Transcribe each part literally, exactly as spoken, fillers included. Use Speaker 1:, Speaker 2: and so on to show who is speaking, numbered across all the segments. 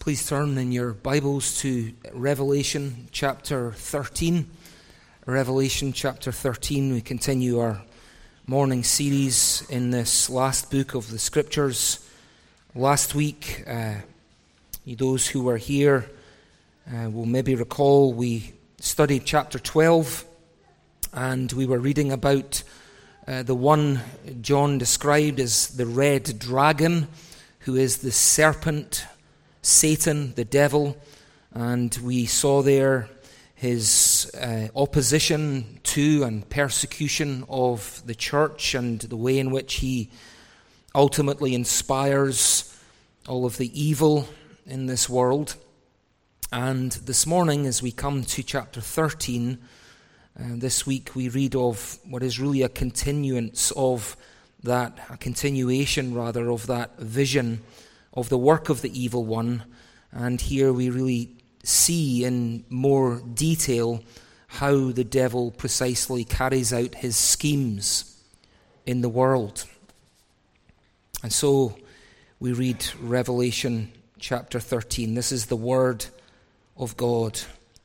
Speaker 1: Please turn in your Bibles to Revelation chapter thirteen. Revelation chapter thirteen. We continue our morning series in this last book of the Scriptures. Last week, uh, those who were here uh, will maybe recall we studied chapter twelve, and we were reading about uh, the one John described as the red dragon, who is the serpent, Satan, the devil, and we saw there his uh, opposition to and persecution of the church and the way in which he ultimately inspires all of the evil in this world. And this morning, as we come to chapter thirteen, uh, this week we read of what is really a continuance of that, a continuation rather of that vision of the work of the evil one, and here we really see in more detail how the devil precisely carries out his schemes in the world. And so we read Revelation chapter thirteen. This is the word of God.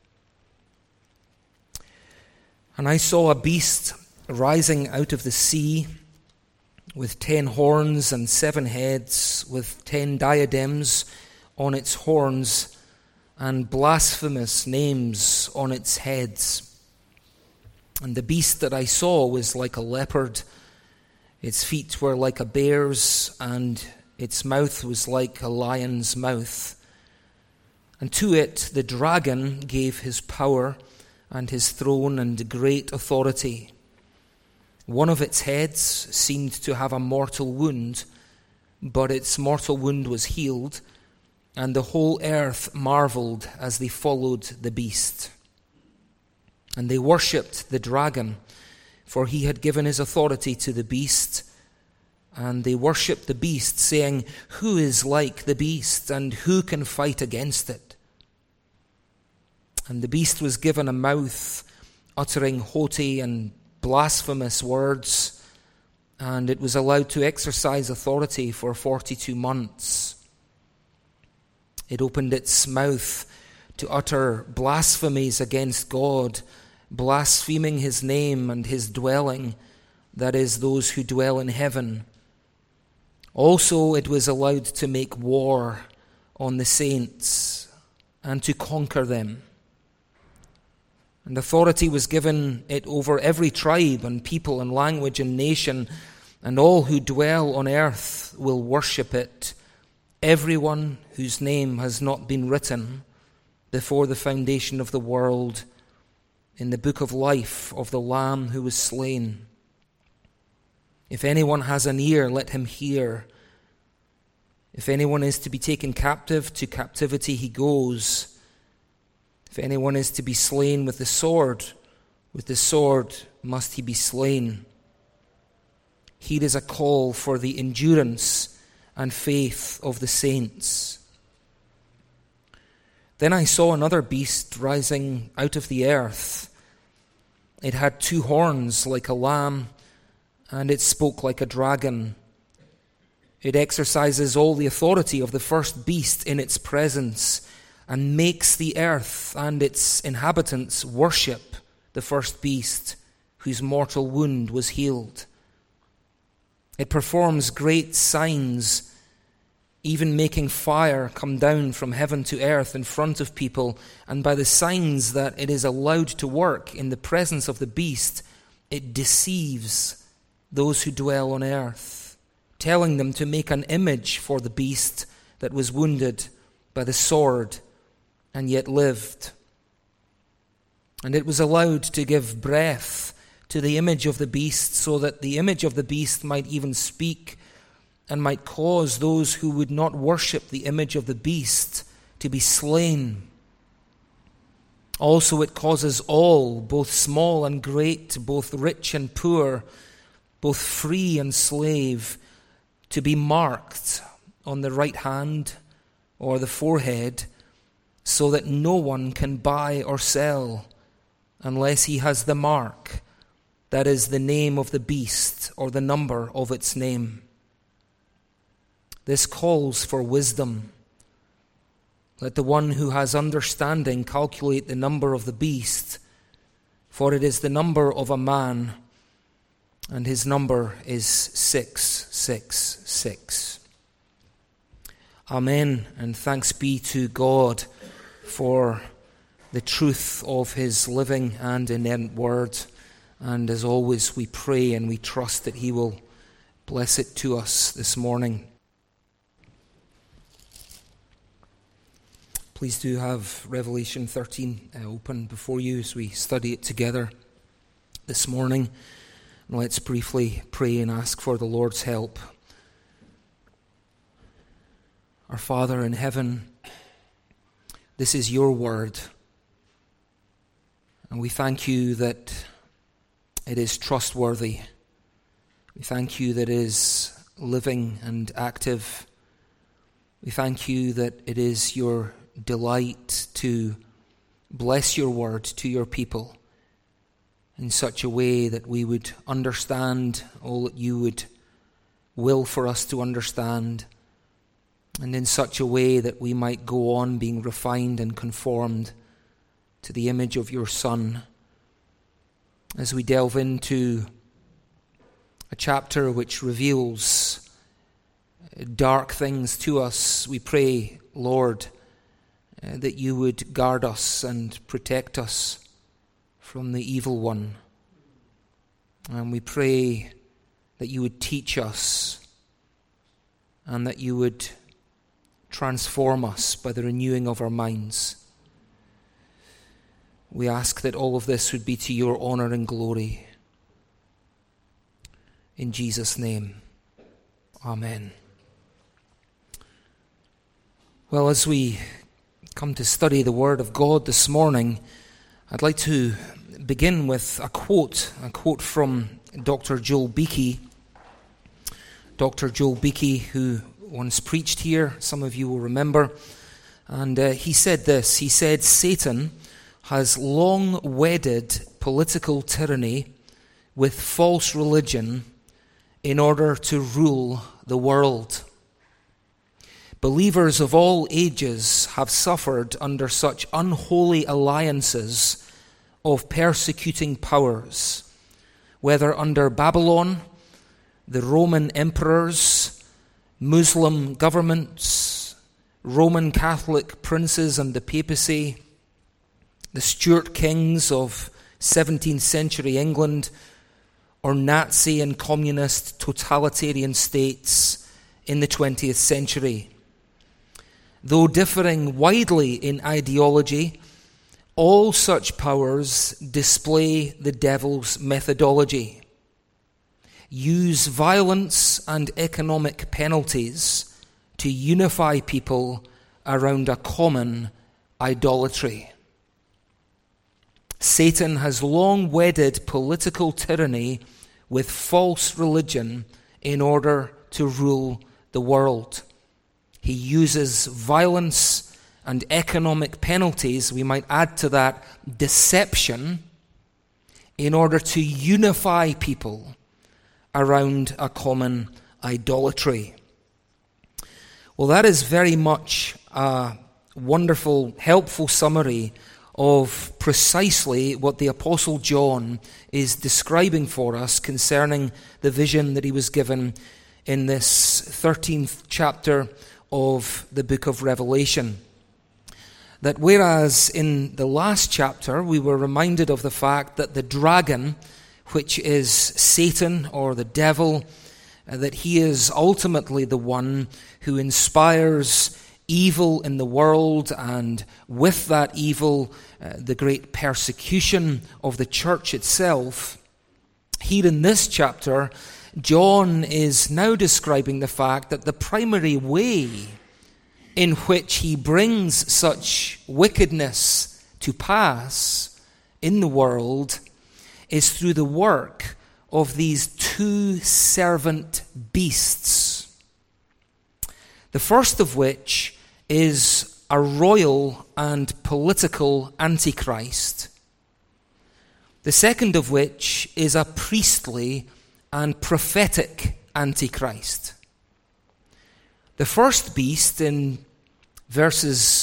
Speaker 1: And I saw a beast rising out of the sea, with ten horns and seven heads, with ten diadems on its horns, and blasphemous names on its heads. And the beast that I saw was like a leopard, its feet were like a bear's, and its mouth was like a lion's mouth. And to it the dragon gave his power and his throne and great authority. One of its heads seemed to have a mortal wound, but its mortal wound was healed, and the whole earth marveled as they followed the beast. And they worshipped the dragon, for he had given his authority to the beast. And they worshipped the beast, saying, "Who is like the beast, and who can fight against it?" And the beast was given a mouth uttering haughty and blasphemous words, and it was allowed to exercise authority for forty-two months. It opened its mouth to utter blasphemies against God, blaspheming his name and his dwelling, that is, those who dwell in heaven. Also it was allowed to make war on the saints and to conquer them. And authority was given it over every tribe and people and language and nation, and all who dwell on earth will worship it, everyone whose name has not been written before the foundation of the world in the book of life of the Lamb who was slain. If anyone has an ear, let him hear. If anyone is to be taken captive, to captivity he goes. If anyone is to be slain with the sword, with the sword must he be slain. Here is a call for the endurance and faith of the saints. Then I saw another beast rising out of the earth. It had two horns like a lamb, and it spoke like a dragon. It exercises all the authority of the first beast in its presence, and makes the earth and its inhabitants worship the first beast whose mortal wound was healed. It performs great signs, even making fire come down from heaven to earth in front of people, and by the signs that it is allowed to work in the presence of the beast, it deceives those who dwell on earth, telling them to make an image for the beast that was wounded by the sword and yet lived. And it was allowed to give breath to the image of the beast, so that the image of the beast might even speak and might cause those who would not worship the image of the beast to be slain. Also it causes all, both small and great, both rich and poor, both free and slave, to be marked on the right hand or the forehead, so that no one can buy or sell unless he has the mark, that is, the name of the beast or the number of its name. This calls for wisdom. Let the one who has understanding calculate the number of the beast, for it is the number of a man, and his number is six six six. Amen, and thanks be to God for the truth of his living and inerrant word. And as always, we pray and we trust that he will bless it to us this morning. Please do have Revelation thirteen uh, open before you as we study it together this morning. And let's briefly pray and ask for the Lord's help. Our Father in heaven, this is your word. And we thank you that it is trustworthy. We thank you that it is living and active. We thank you that it is your delight to bless your word to your people in such a way that we would understand all that you would will for us to understand, and in such a way that we might go on being refined and conformed to the image of your Son. As we delve into a chapter which reveals dark things to us, we pray, Lord, uh, that you would guard us and protect us from the evil one. And we pray that you would teach us and that you would transform us by the renewing of our minds. We ask that all of this would be to your honor and glory. In Jesus' name, amen. Well, as we come to study the Word of God this morning, I'd like to begin with a quote, a quote from Doctor Joel Beeke. Doctor Joel Beeke, who once preached here, some of you will remember, and uh, he said this, he said, "Satan has long wedded political tyranny with false religion in order to rule the world. Believers of all ages have suffered under such unholy alliances of persecuting powers, whether under Babylon, the Roman emperors, Muslim governments, Roman Catholic princes and the papacy, the Stuart kings of seventeenth century England, or Nazi and communist totalitarian states in the twentieth century. Though differing widely in ideology, all such powers display the devil's methodology. Use violence and economic penalties to unify people around a common idolatry. Satan has long wedded political tyranny with false religion in order to rule the world. He uses violence and economic penalties, we might add to that deception, in order to unify people around a common idolatry. Well, that is very much a wonderful, helpful summary of precisely what the Apostle John is describing for us concerning the vision that he was given in this thirteenth chapter of the book of Revelation. That whereas in the last chapter we were reminded of the fact that the dragon, which is Satan or the devil, uh, that he is ultimately the one who inspires evil in the world, and with that evil, uh, the great persecution of the church itself. Here in this chapter, John is now describing the fact that the primary way in which he brings such wickedness to pass in the world is through the work of these two servant beasts. The first of which is a royal and political antichrist. The second of which is a priestly and prophetic antichrist. The first beast in verses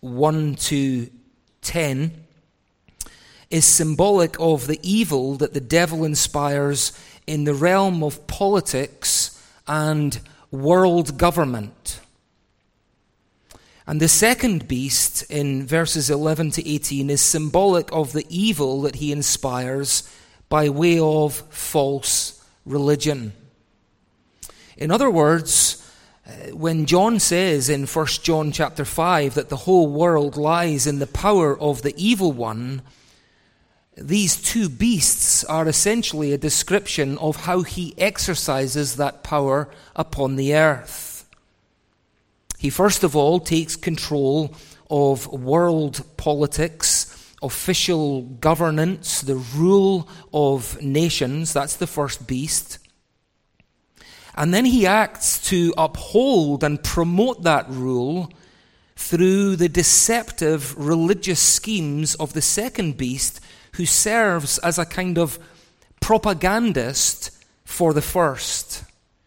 Speaker 1: one to ten, is symbolic of the evil that the devil inspires in the realm of politics and world government. And the second beast in verses eleven to eighteen is symbolic of the evil that he inspires by way of false religion. In other words, when John says in First John chapter five that the whole world lies in the power of the evil one, these two beasts are essentially a description of how he exercises that power upon the earth. He first of all takes control of world politics, official governance, the rule of nations. That's the first beast. And then he acts to uphold and promote that rule through the deceptive religious schemes of the second beast, who serves as a kind of propagandist for the first.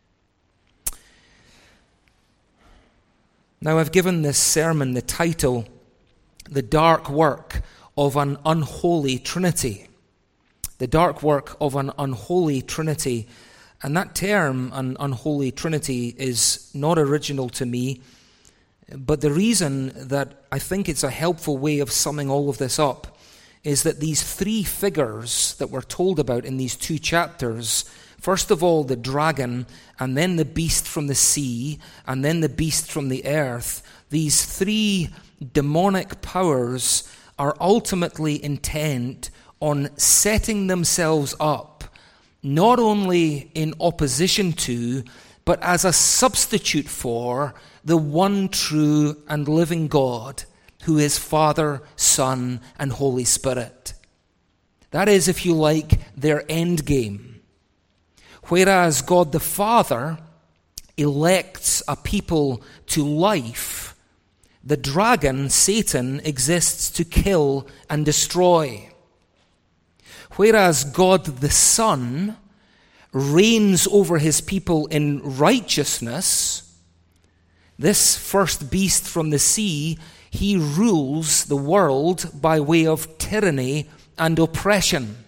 Speaker 1: Now, I've given this sermon the title, The Dark Work of an Unholy Trinity. The dark work of an unholy Trinity. And that term, an unholy Trinity, is not original to me. But the reason that I think it's a helpful way of summing all of this up is that these three figures that we're told about in these two chapters, first of all the dragon, and then the beast from the sea, and then the beast from the earth, these three demonic powers are ultimately intent on setting themselves up, not only in opposition to, but as a substitute for the one true and living God, who is Father, Son, and Holy Spirit. That is, if you like, their end game. Whereas God the Father elects a people to life, the dragon, Satan, exists to kill and destroy. Whereas God the Son reigns over his people in righteousness, this first beast from the sea, he rules the world by way of tyranny and oppression.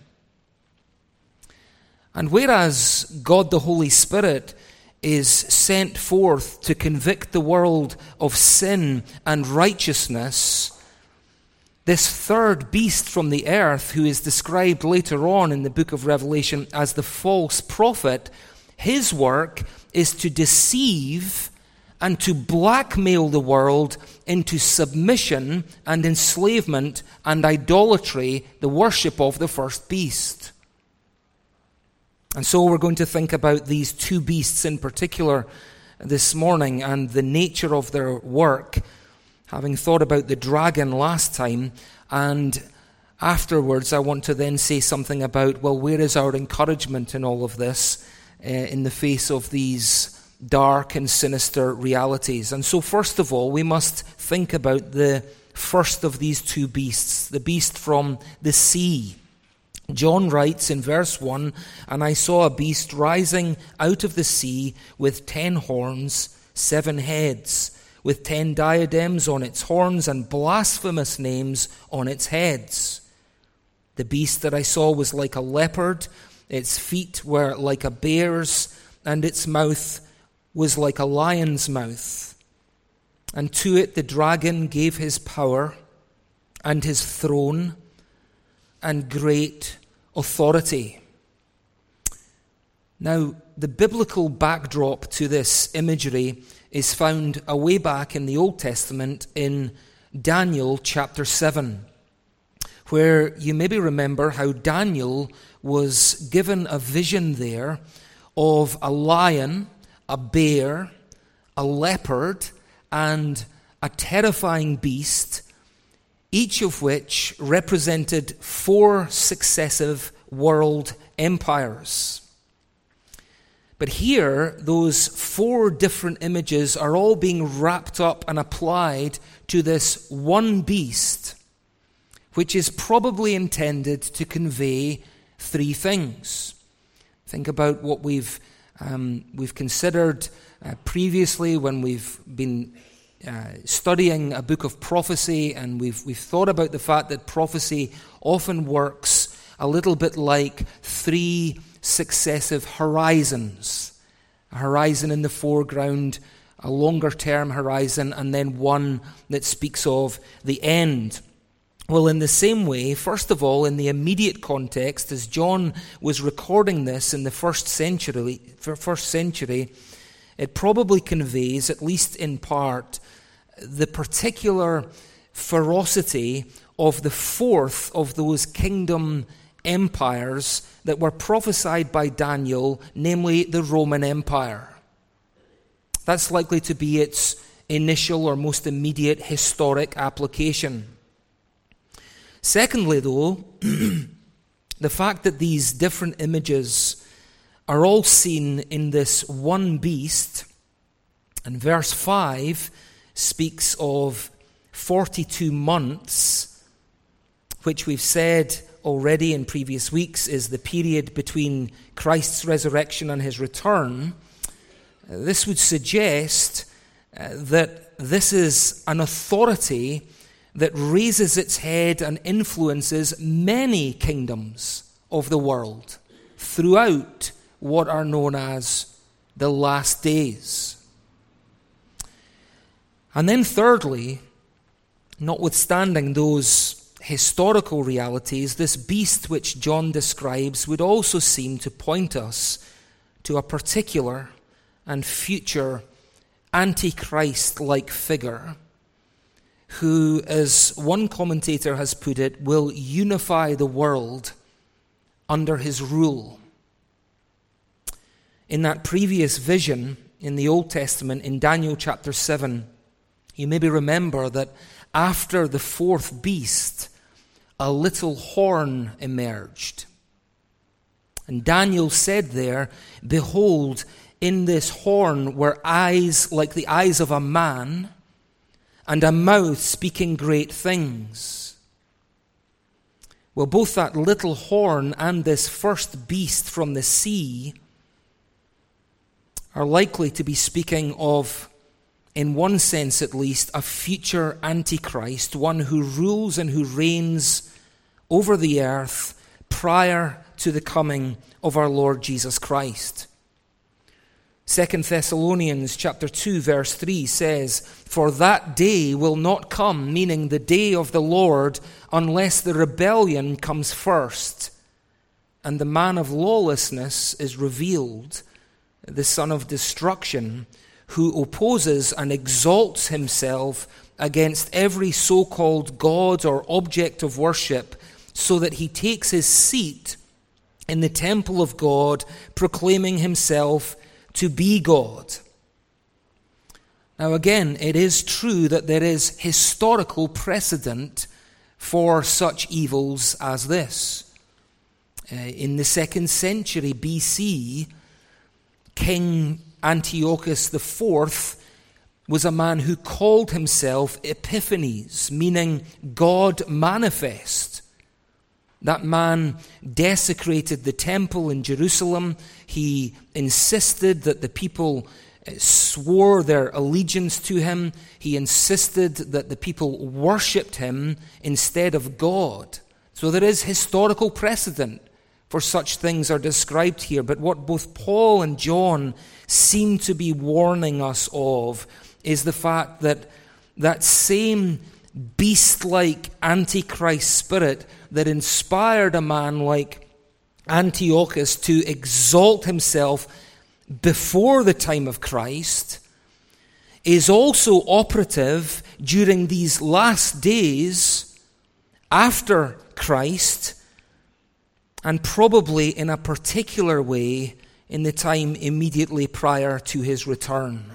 Speaker 1: And whereas God the Holy Spirit is sent forth to convict the world of sin and righteousness, this third beast from the earth, who is described later on in the book of Revelation as the false prophet, his work is to deceive and to blackmail the world into submission and enslavement and idolatry, the worship of the first beast. And so we're going to think about these two beasts in particular this morning and the nature of their work, having thought about the dragon last time. And afterwards I want to then say something about, well, where is our encouragement in all of this uh, in the face of these dark and sinister realities. And so first of all, we must think about the first of these two beasts, the beast from the sea. John writes in verse one, "And I saw a beast rising out of the sea with ten horns, seven heads, with ten diadems on its horns and blasphemous names on its heads. The beast that I saw was like a leopard, its feet were like a bear's, and its mouth was like a lion's mouth. And to it the dragon gave his power and his throne and great authority." Now, the biblical backdrop to this imagery is found away back in the Old Testament in Daniel chapter seven, where you maybe remember how Daniel was given a vision there of a lion, a bear, a leopard, and a terrifying beast, each of which represented four successive world empires. But here, those four different images are all being wrapped up and applied to this one beast, which is probably intended to convey three things. Think about what we've um, we've considered uh, previously when we've been uh, studying a book of prophecy, and we've we've thought about the fact that prophecy often works a little bit like three successive horizons. A horizon in the foreground, a longer-term horizon, and then one that speaks of the end. Well, in the same way, first of all, in the immediate context, as John was recording this in the first century, first century, it probably conveys, at least in part, the particular ferocity of the fourth of those kingdom empires that were prophesied by Daniel, namely the Roman Empire. That's likely to be its initial or most immediate historic application. Secondly, though, the fact that these different images are all seen in this one beast, and verse five speaks of forty-two months, which we've said already in previous weeks is the period between Christ's resurrection and his return. Uh, this would suggest uh, that this is an authority that raises its head and influences many kingdoms of the world throughout what are known as the last days. And then thirdly, notwithstanding those historical realities, this beast which John describes would also seem to point us to a particular and future Antichrist-like figure who, as one commentator has put it, will unify the world under his rule. In that previous vision in the Old Testament, in Daniel chapter seven, you maybe remember that after the fourth beast, a little horn emerged. And Daniel said there, "Behold, in this horn were eyes like the eyes of a man, and a mouth speaking great things." Well, both that little horn and this first beast from the sea are likely to be speaking of, in one sense at least, a future Antichrist, one who rules and who reigns over the earth prior to the coming of our Lord Jesus Christ. Second Thessalonians chapter two verse three says, "For that day will not come," meaning the day of the Lord, "unless the rebellion comes first, and the man of lawlessness is revealed, the son of destruction, who opposes and exalts himself against every so-called God or object of worship, so that he takes his seat in the temple of God, proclaiming himself to be God." Now again, it is true that there is historical precedent for such evils as this. Uh, in the second century B C, King Antiochus the Fourth was a man who called himself Epiphanes, meaning God manifest. That man desecrated the temple in Jerusalem. He insisted that the people swore their allegiance to him. He insisted that the people worshipped him instead of God. So there is historical precedent for such things are described here. But what both Paul and John seem to be warning us of is the fact that that same beast-like Antichrist spirit that inspired a man like Antiochus to exalt himself before the time of Christ is also operative during these last days after Christ, and probably in a particular way in the time immediately prior to his return.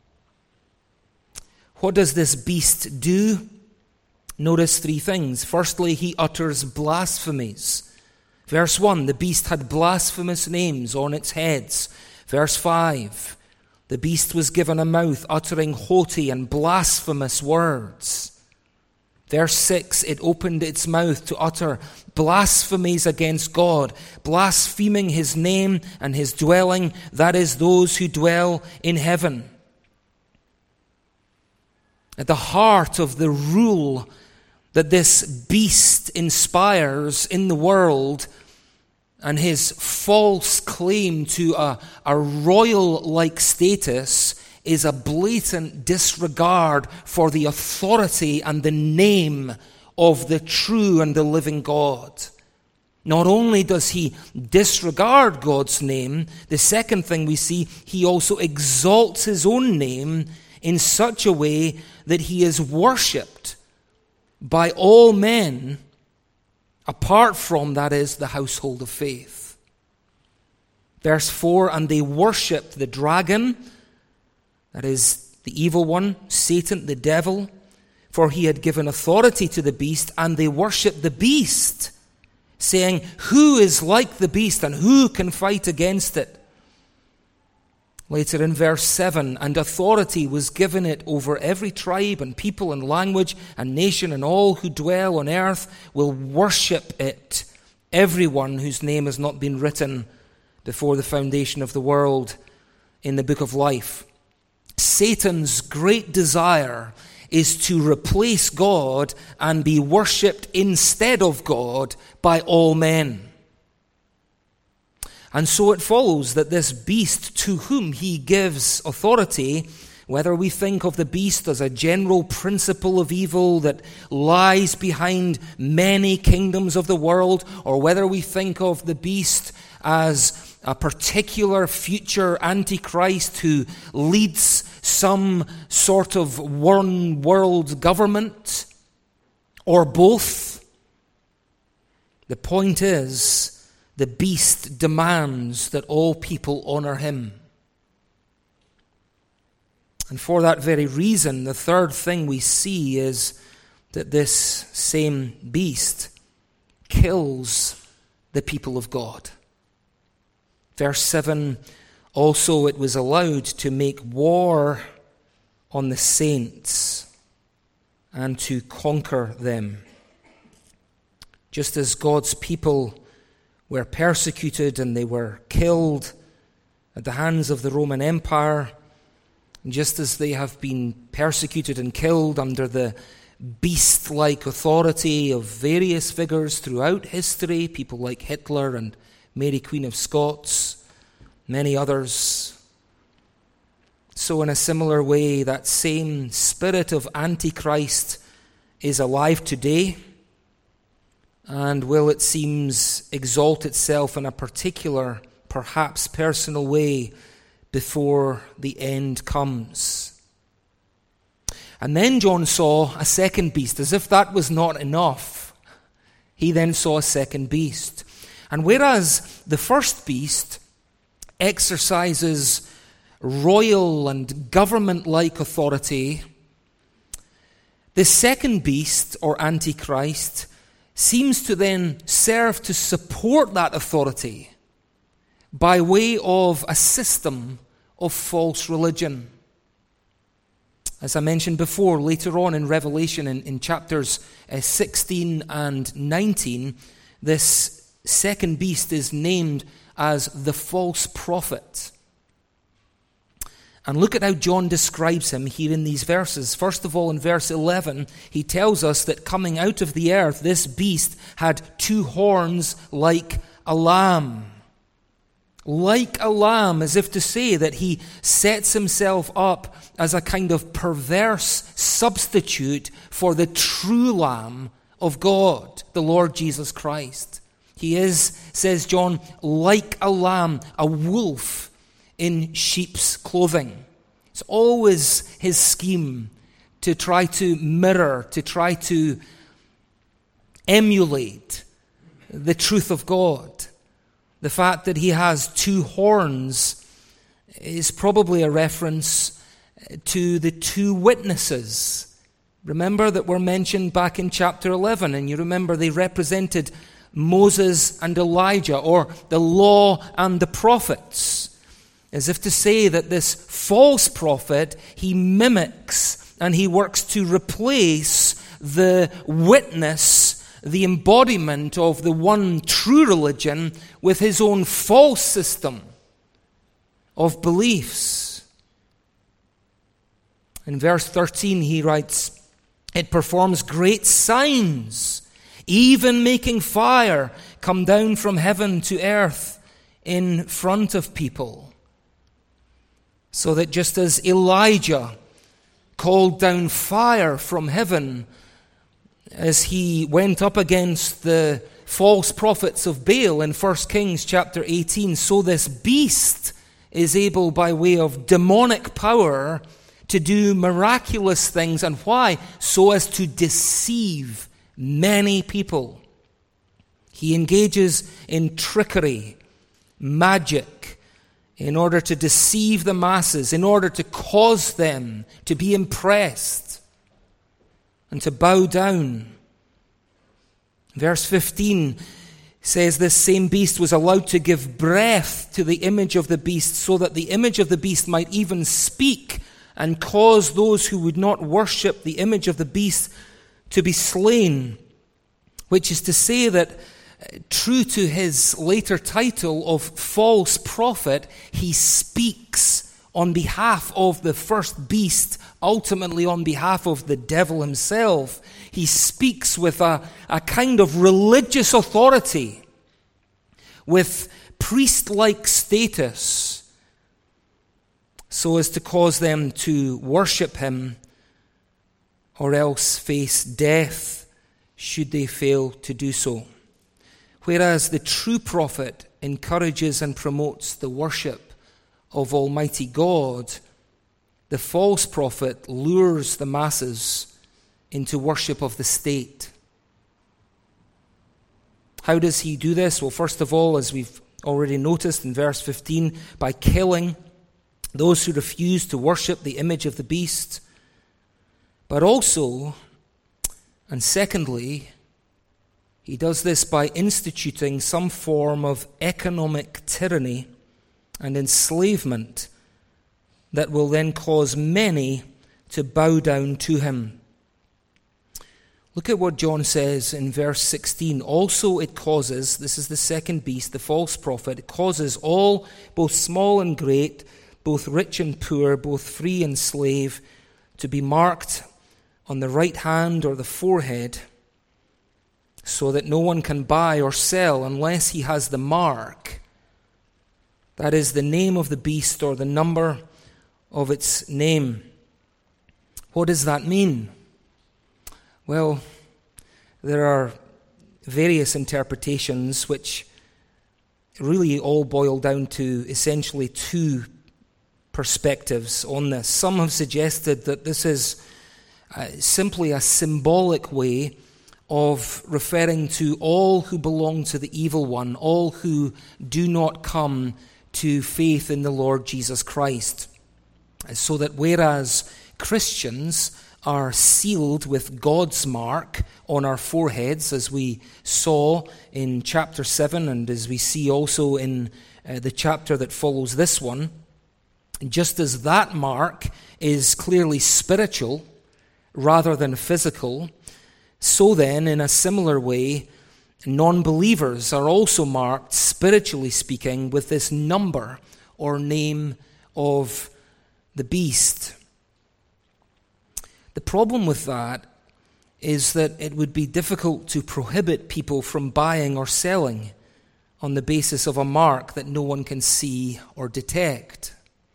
Speaker 1: What does this beast do? Notice three things. Firstly, he utters blasphemies. Verse one, the beast had blasphemous names on its heads. Verse five, the beast was given a mouth uttering haughty and blasphemous words. Verse six, it opened its mouth to utter blasphemies against God, blaspheming his name and his dwelling, that is, those who dwell in heaven. At the heart of the rule that this beast inspires in the world, and his false claim to a, a royal-like status, is a blatant disregard for the authority and the name of the true and the living God. Not only does he disregard God's name, the second thing we see, he also exalts his own name in such a way that he is worshipped by all men, apart from, that is, the household of faith. Verse four, and they worshipped the dragon, that is, the evil one, Satan, the devil, for he had given authority to the beast, and they worshipped the beast, saying, who is like the beast, and who can fight against it? Later in verse seven, and authority was given it over every tribe and people and language and nation, and all who dwell on earth will worship it, everyone whose name has not been written before the foundation of the world in the book of life. Satan's great desire is to replace God and be worshipped instead of God by all men. And so it follows that this beast to whom he gives authority, whether we think of the beast as a general principle of evil that lies behind many kingdoms of the world, or whether we think of the beast as a particular future antichrist who leads some sort of one world government, or both, the point is, the beast demands that all people honor him. And for that very reason, the third thing we see is that this same beast kills the people of God. Verse seven, also it was allowed to make war on the saints and to conquer them. Just as God's people were persecuted and they were killed at the hands of the Roman Empire, just as they have been persecuted and killed under the beast-like authority of various figures throughout history, people like Hitler and Mary Queen of Scots, many others. So in a similar way, that same spirit of Antichrist is alive today, and will, it seems, exalt itself in a particular, perhaps personal way before the end comes. And then John saw a second beast. As if that was not enough, he then saw a second beast. And whereas the first beast exercises royal and government-like authority, the second beast, or Antichrist, seems to then serve to support that authority by way of a system of false religion. As I mentioned before, later on in Revelation, in, in chapters uh, sixteen and nineteen, this second beast is named as the false prophet. And look at how John describes him here in these verses. First of all, in verse eleven, he tells us that coming out of the earth, this beast had two horns like a lamb. Like a lamb, as if to say that he sets himself up as a kind of perverse substitute for the true Lamb of God, the Lord Jesus Christ. He is, says John, like a lamb, a wolf in sheep's clothing. It's always his scheme to try to mirror, to try to emulate the truth of God. The fact that he has two horns is probably a reference to the two witnesses. Remember that were mentioned back in chapter eleven, and you remember they represented Moses and Elijah, or the law and the prophets. As if to say that this false prophet, he mimics and he works to replace the witness, the embodiment of the one true religion, with his own false system of beliefs. In verse thirteen he writes, "It performs great signs, even making fire come down from heaven to earth in front of people." So that just as Elijah called down fire from heaven as he went up against the false prophets of Baal in First Kings chapter eighteen, so this beast is able by way of demonic power to do miraculous things. And why? So as to deceive many people. He engages in trickery, magic, in order to deceive the masses, in order to cause them to be impressed and to bow down. Verse fifteen says this same beast was allowed to give breath to the image of the beast, so that the image of the beast might even speak and cause those who would not worship the image of the beast to be slain. Which is to say that, true to his later title of false prophet, he speaks on behalf of the first beast, ultimately on behalf of the devil himself. He speaks with a, a kind of religious authority, with priest-like status, so as to cause them to worship him or else face death should they fail to do so. Whereas the true prophet encourages and promotes the worship of Almighty God, the false prophet lures the masses into worship of the state. How does he do this? Well, first of all, as we've already noticed in verse fifteen, by killing those who refuse to worship the image of the beast. But also, and secondly, he does this by instituting some form of economic tyranny and enslavement that will then cause many to bow down to him. Look at what John says in verse sixteen. Also it causes, this is the second beast, the false prophet, it causes all, both small and great, both rich and poor, both free and slave, to be marked on the right hand or the forehead, so that no one can buy or sell unless he has the mark. That is the name of the beast or the number of its name. What does that mean? Well, there are various interpretations which really all boil down to essentially two perspectives on this. Some have suggested that this is uh, simply a symbolic way of referring to all who belong to the evil one, all who do not come to faith in the Lord Jesus Christ. So that whereas Christians are sealed with God's mark on our foreheads, as we saw in chapter seven and as we see also in uh, the chapter that follows this one, just as that mark is clearly spiritual rather than physical, so then, in a similar way, non-believers are also marked, spiritually speaking, with this number or name of the beast. The problem with that is that it would be difficult to prohibit people from buying or selling on the basis of a mark that no one can see or detect.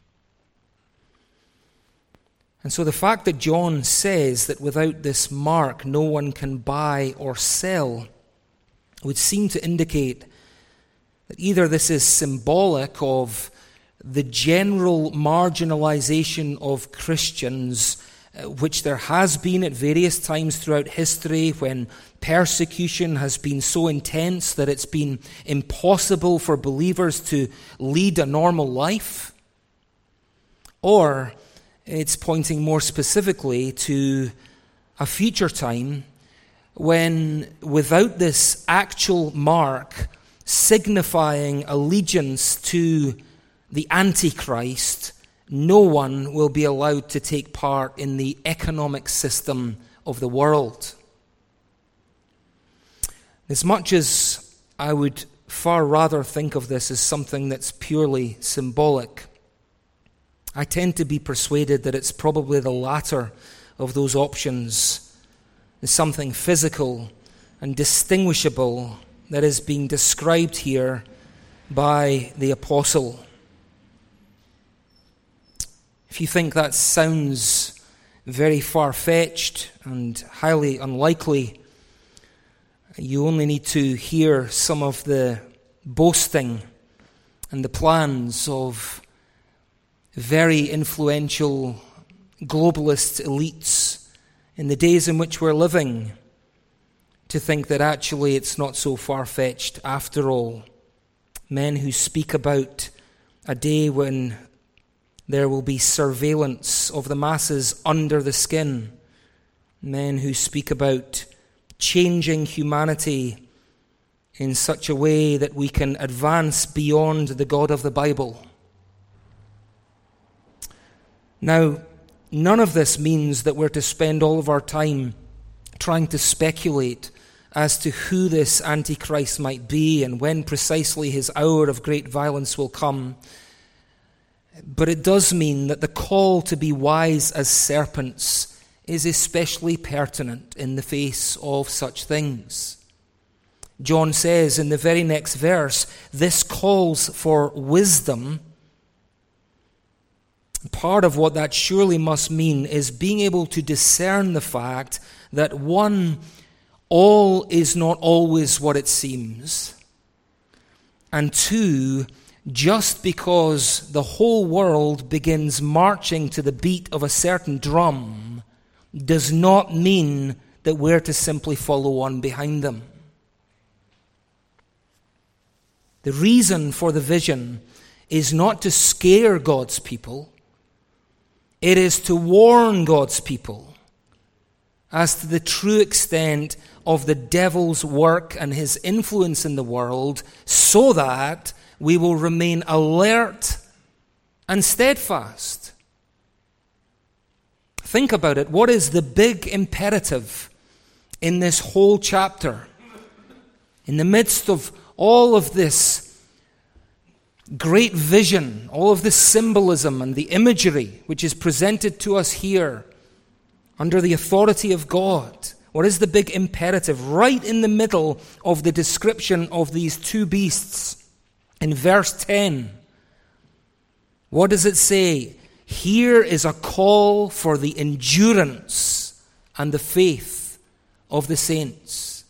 Speaker 1: And so the fact that John says that without this mark no one can buy or sell would seem to indicate that either this is symbolic of the general marginalization of Christians, uh, which there has been at various times throughout history when persecution has been so intense that it's been impossible for believers to lead a normal life, or it's pointing more specifically to a future time when, without this actual mark signifying allegiance to the Antichrist, no one will be allowed to take part in the economic system of the world. As much as I would far rather think of this as something that's purely symbolic, I tend to be persuaded that it's probably the latter of those options. There's something physical and distinguishable that is being described here by the apostle. If you think that sounds very far-fetched and highly unlikely, you only need to hear some of the boasting and the plans of very influential globalist elites in the days in which we're living to think that actually it's not so far-fetched after all. Men who speak about a day when there will be surveillance of the masses under the skin. Men who speak about changing humanity in such a way that we can advance beyond the God of the Bible. Now, none of this means that we're to spend all of our time trying to speculate as to who this Antichrist might be and when precisely his hour of great violence will come. But it does mean that the call to be wise as serpents is especially pertinent in the face of such things. John says in the very next verse, this calls for wisdom. Part of what that surely must mean is being able to discern the fact that, one, all is not always what it seems, and two, just because the whole world begins marching to the beat of a certain drum does not mean that we're to simply follow on behind them. The reason for the vision is not to scare God's people. It is to warn God's people as to the true extent of the devil's work and his influence in the world, so that we will remain alert and steadfast. Think about it. What is the big imperative in this whole chapter? In the midst of all of this great vision, all of this symbolism and the imagery which is presented to us here under the authority of God, what is the big imperative? Right in the middle of the description of these two beasts, in verse ten, what does it say? Here is a call for the endurance and the faith of the saints.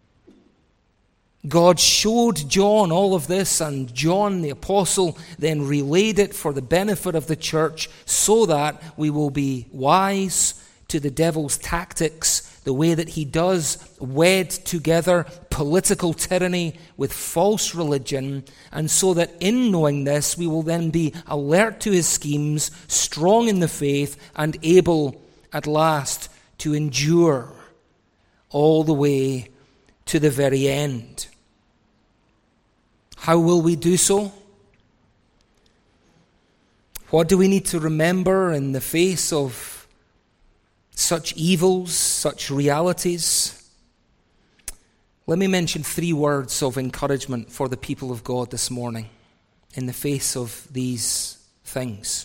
Speaker 1: God showed John all of this, and John the apostle then relayed it for the benefit of the church so that we will be wise to the devil's tactics, the way that he does wed together political tyranny with false religion, and so that in knowing this we will then be alert to his schemes, strong in the faith, and able at last to endure all the way to the very end. How will we do so? What do we need to remember in the face of such evils, such realities? Let me mention three words of encouragement for the people of God this morning in the face of these things.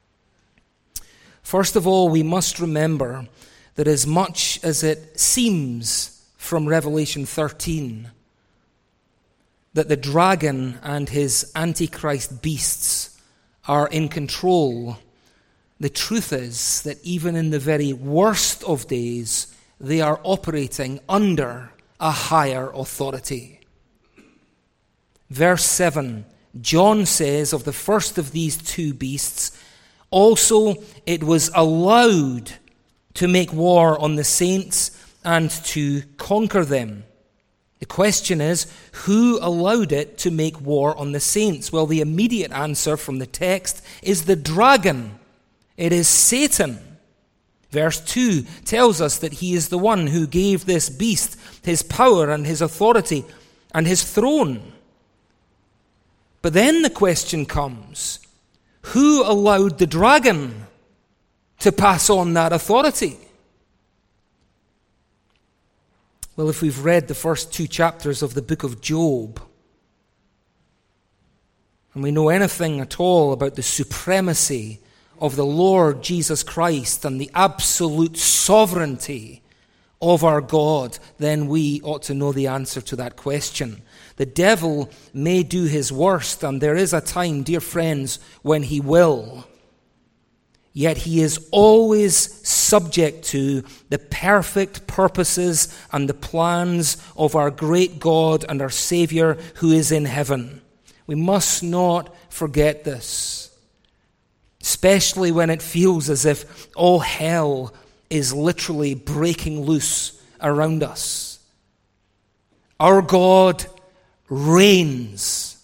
Speaker 1: First of all, we must remember that as much as it seems from Revelation thirteen that the dragon and his Antichrist beasts are in control, the truth is that even in the very worst of days, they are operating under a higher authority. Verse seven, John says of the first of these two beasts, also it was allowed to make war on the saints and to conquer them. The question is, who allowed it to make war on the saints? Well, the immediate answer from the text is the dragon. It is Satan. Verse two tells us that he is the one who gave this beast his power and his authority and his throne. But then the question comes, who allowed the dragon to pass on that authority? Well, if we've read the first two chapters of the book of Job, and we know anything at all about the supremacy of the Lord Jesus Christ and the absolute sovereignty of our God, then we ought to know the answer to that question. The devil may do his worst, and there is a time, dear friends, when he will. Yet he is always subject to the perfect purposes and the plans of our great God and our Savior who is in heaven. We must not forget this, especially when it feels as if all hell is literally breaking loose around us. Our God reigns,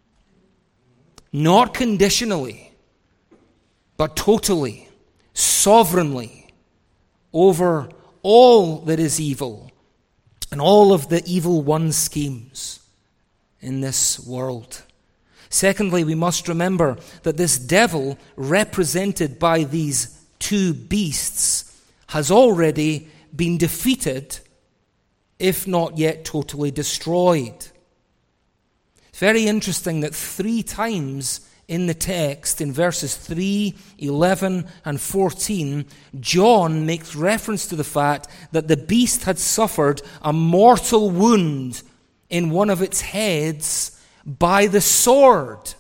Speaker 1: not conditionally, but totally, sovereignly, over all that is evil and all of the evil one's schemes in this world. Secondly, we must remember that this devil, represented by these two beasts, has already been defeated, if not yet totally destroyed. It's very interesting that three times in the text, in verses three, eleven, and fourteen, John makes reference to the fact that the beast had suffered a mortal wound in one of its heads by the sword.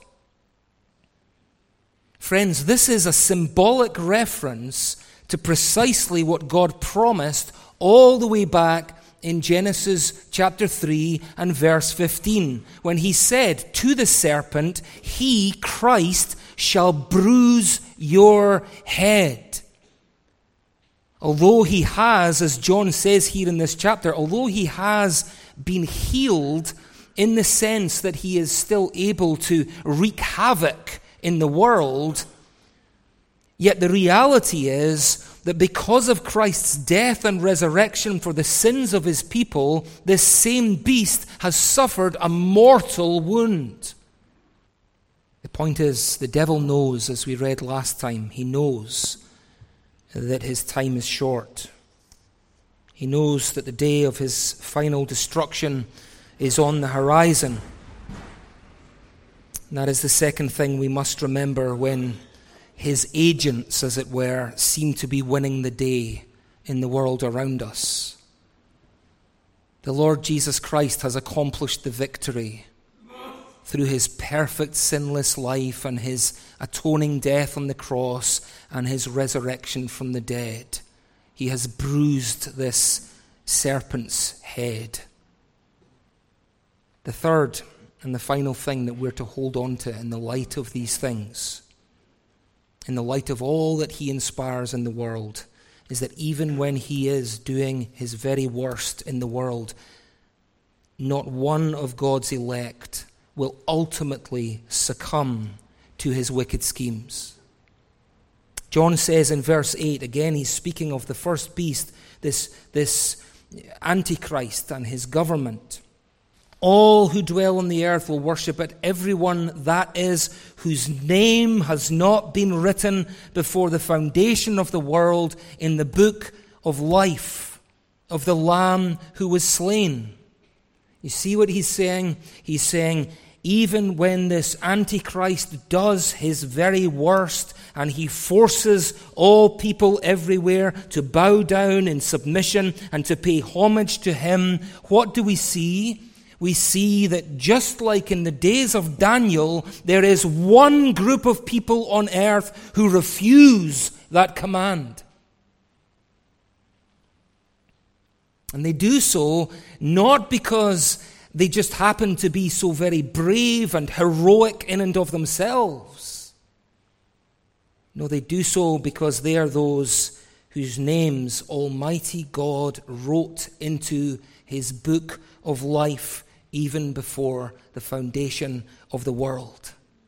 Speaker 1: Friends, this is a symbolic reference to precisely what God promised all the way back in Genesis chapter three and verse fifteen, when he said to the serpent, "He, Christ, shall bruise your head." Although he has, as John says here in this chapter, although he has been healed in the sense that he is still able to wreak havoc in the world, yet the reality is that because of Christ's death and resurrection for the sins of his people, this same beast has suffered a mortal wound. The point is, the devil knows, as we read last time, he knows that his time is short. He knows that the day of his final destruction is on the horizon. And that is the second thing we must remember when his agents, as it were, seem to be winning the day in the world around us. The Lord Jesus Christ has accomplished the victory through his perfect sinless life and his atoning death on the cross and his resurrection from the dead. He has bruised this serpent's head. The third and the final thing that we're to hold on to in the light of these things, in the light of all that he inspires in the world, is that even when he is doing his very worst in the world, not one of God's elect will ultimately succumb to his wicked schemes. John says in verse eight, again he's speaking of the first beast, this, this Antichrist and his government. All who dwell on the earth will worship it, everyone, that is, whose name has not been written before the foundation of the world in the book of life of the Lamb who was slain. You see what he's saying? He's saying, even when this Antichrist does his very worst and he forces all people everywhere to bow down in submission and to pay homage to him, what do we see? We see that just like in the days of Daniel, there is one group of people on earth who refuse that command. And they do so not because they just happen to be so very brave and heroic in and of themselves. No, they do so because they are those whose names Almighty God wrote into his book of life even before the foundation of the world.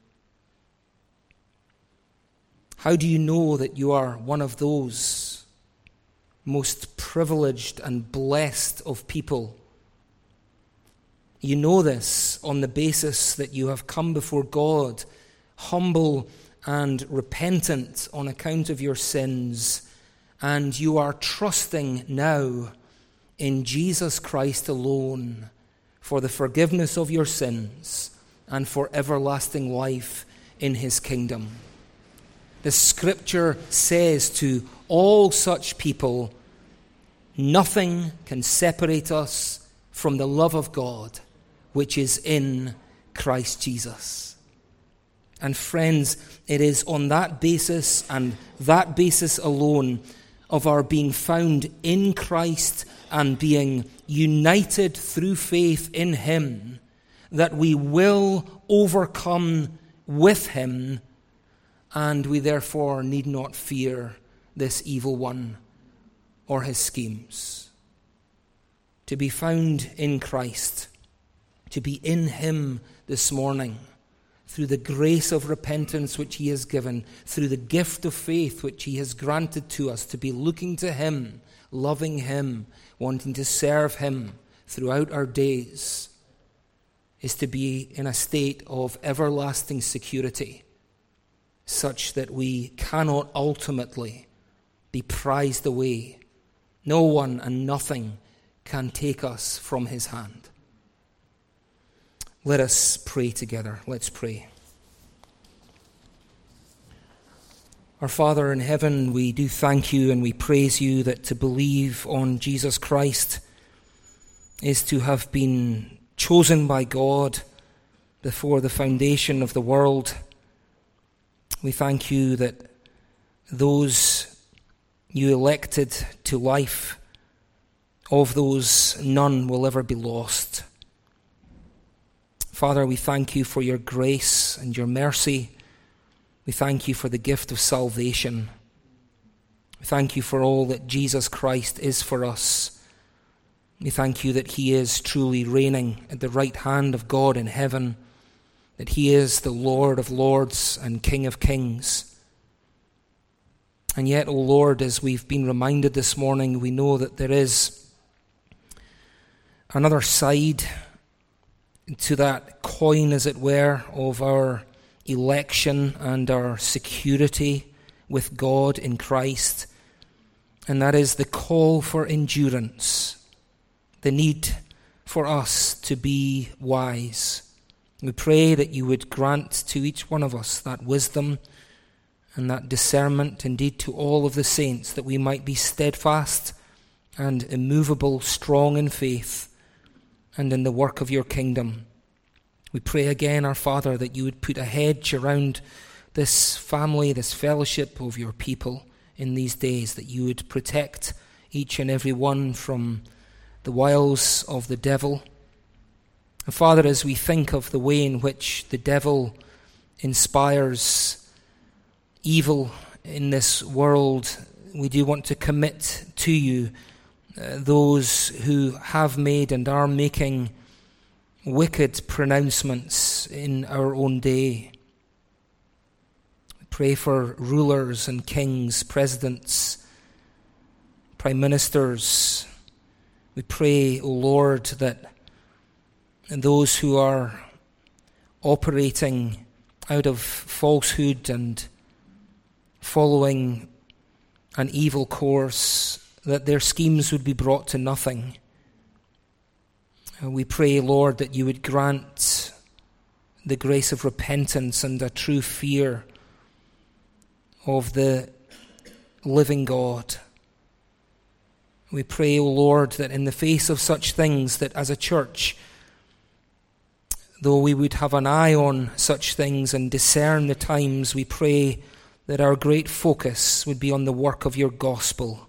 Speaker 1: How do you know that you are one of those most privileged and blessed of people? You know this on the basis that you have come before God, humble and repentant on account of your sins, and you are trusting now in Jesus Christ alone for the forgiveness of your sins and for everlasting life in his kingdom. The Scripture says to all such people, nothing can separate us from the love of God, which is in Christ Jesus. And friends, it is on that basis and that basis alone of our being found in Christ and being united through faith in Him that we will overcome with Him, and we therefore need not fear this evil one or his schemes. To be found in Christ, to be in Him this morning, through the grace of repentance which He has given, through the gift of faith which He has granted to us, to be looking to Him, loving Him, wanting to serve Him throughout our days, is to be in a state of everlasting security, such that we cannot ultimately be prized away. No one and nothing can take us from His hand. Let us pray together. Let's pray. Our Father in heaven, we do thank You and we praise You that to believe on Jesus Christ is to have been chosen by God before the foundation of the world. We thank You that those You elected to life, of those none will ever be lost. Father, we thank You for Your grace and Your mercy. We thank You for the gift of salvation. We thank You for all that Jesus Christ is for us. We thank You that He is truly reigning at the right hand of God in heaven, that He is the Lord of lords and King of kings. And yet, O Lord, as we've been reminded this morning, we know that there is another side to that coin, as it were, of our election and our security with God in Christ, and that is the call for endurance, the need for us to be wise. We pray that You would grant to each one of us that wisdom and that discernment, indeed to all of the saints, that we might be steadfast and immovable, strong in faith and in the work of Your kingdom. We pray again, our Father, that You would put a hedge around this family, this fellowship of Your people in these days, that You would protect each and every one from the wiles of the devil. And Father, as we think of the way in which the devil inspires evil in this world, we do want to commit to You uh, those who have made and are making wicked pronouncements in our own day. We pray for rulers and kings, presidents, prime ministers. We pray, O Lord, that those who are operating out of falsehood and following an evil course, that their schemes would be brought to nothing. And we pray, Lord, that You would grant the grace of repentance and a true fear of the living God. We pray, O Lord, that in the face of such things, that as a church, though we would have an eye on such things and discern the times, we pray that our great focus would be on the work of Your gospel.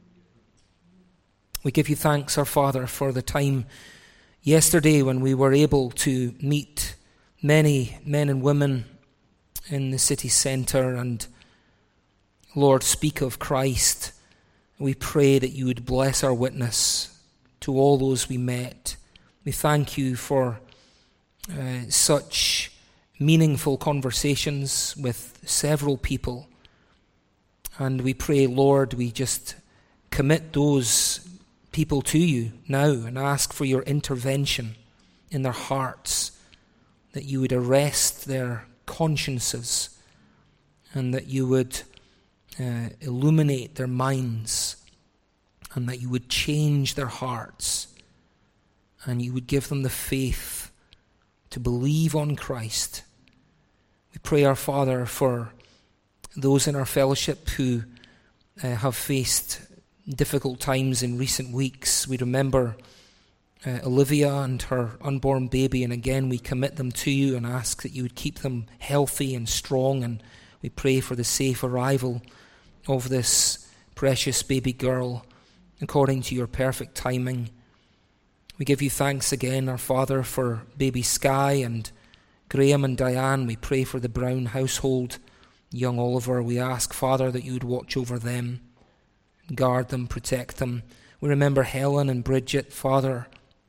Speaker 1: We give You thanks, our Father, for the time yesterday when we were able to meet many men and women in the city centre and, Lord, speak of Christ. We pray that You would bless our witness to all those we met. We thank You for uh, such meaningful conversations with several people. And we pray, Lord, we just commit those people to You now and ask for Your intervention in their hearts, that You would arrest their consciences and that You would uh, illuminate their minds and that You would change their hearts and You would give them the faith to believe on Christ. We pray, our Father, for those in our fellowship who uh, have faced difficult times in recent weeks. We remember uh, Olivia and her unborn baby, and again we commit them to you and ask that you would keep them healthy and strong, and we pray for the safe arrival of this precious baby girl according to your perfect timing. We give you thanks again, our Father, for baby Sky and Graham and Diane. We pray for the Brown household, young Oliver. We ask, Father, that you would watch over them, guard them, protect them. We remember Helen and Bridget. Father,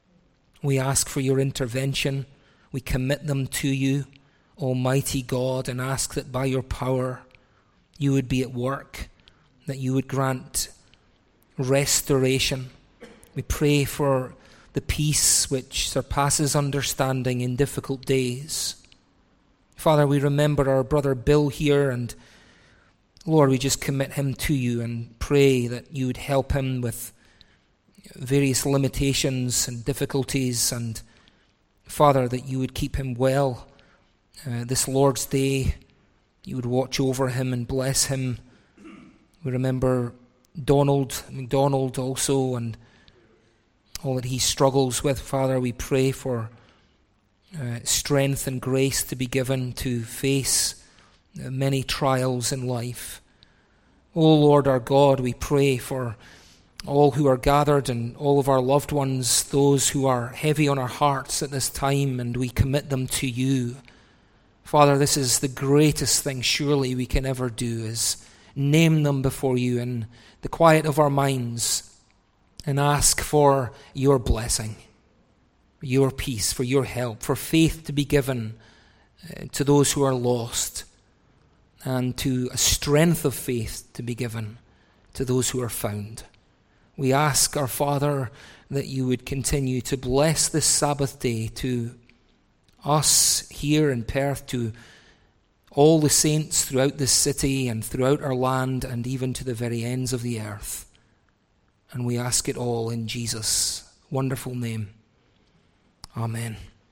Speaker 1: we ask for your intervention. We commit them to you, Almighty God, and ask that by your power you would be at work, that you would grant restoration. We pray for the peace which surpasses understanding in difficult days. Father, we remember our brother Bill here, and Lord, we just commit him to you and pray that you would help him with various limitations and difficulties, and Father, that you would keep him well uh, this Lord's Day. You would watch over him and bless him. We remember Donald McDonald also, and all that he struggles with. Father, we pray for uh, strength and grace to be given to face uh, many trials in life. O Lord our God, we pray for all who are gathered and all of our loved ones, those who are heavy on our hearts at this time, and we commit them to you. Father, this is the greatest thing surely we can ever do, is name them before you in the quiet of our minds and ask for your blessing, your peace, for your help, for faith to be given uh, to those who are lost, and to a strength of faith to be given to those who are found. We ask, our Father, that you would continue to bless this Sabbath day to us here in Perth, to all the saints throughout this city and throughout our land, and even to the very ends of the earth. And we ask it all in Jesus' wonderful name. Amen.